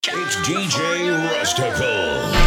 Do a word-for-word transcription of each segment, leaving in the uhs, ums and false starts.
It's D J Rusticles.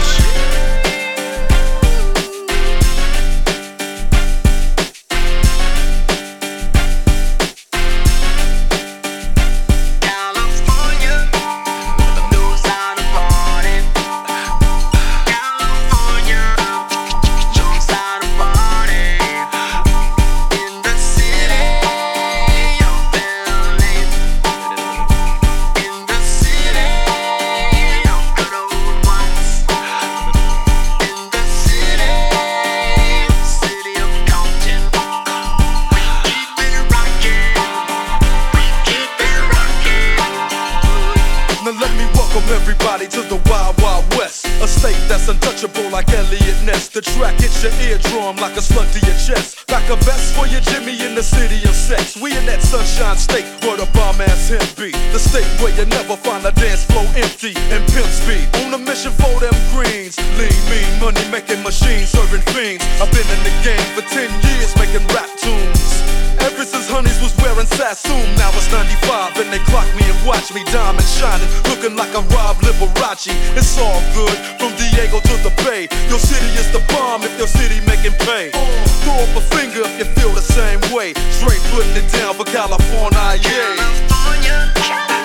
Everybody to the Wild Wild West, a state that's untouchable like Elliot Ness. The track hits your eardrum like a slug to your chest. Back a vest for your Jimmy in the city of sex. We in that sunshine state where the bomb ass him be. The state where you never find a dance floor empty and pimp speed. On a mission for them greens, lean, mean, money making machines, serving fiends. I've been in the game for ten years making rap tunes. Ever since Honeys was wearing Sassoon, now it's ninety-five and they clock me and watch me diamond shining, looking like a Rob Liberace. It's all good from Diego to the Bay. Your city is the bomb if your city making pay. Throw up a finger if you feel the same way. Straight putting it down for California, yeah. California.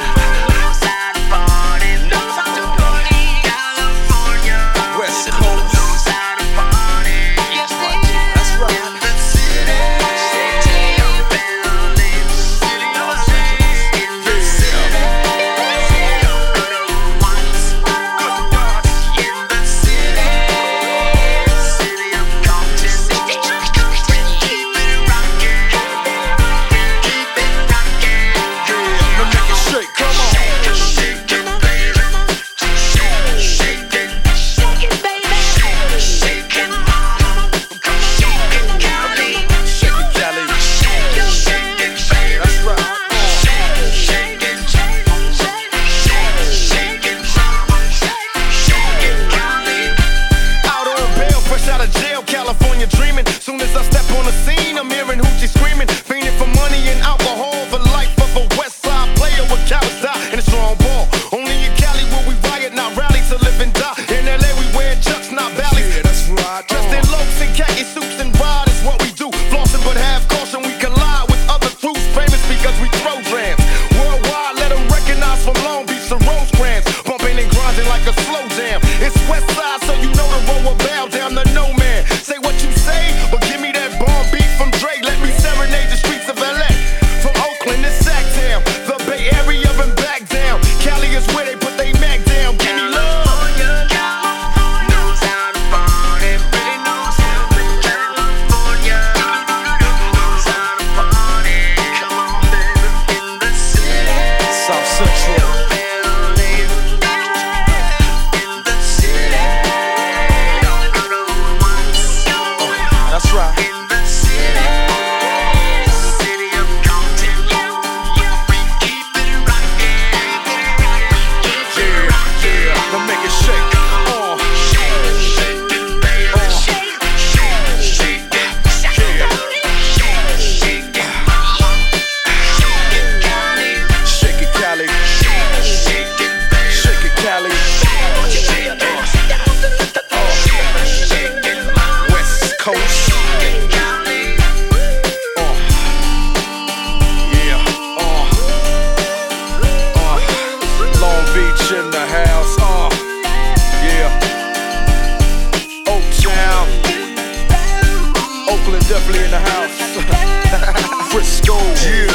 Definitely in the house. Frisco, yeah.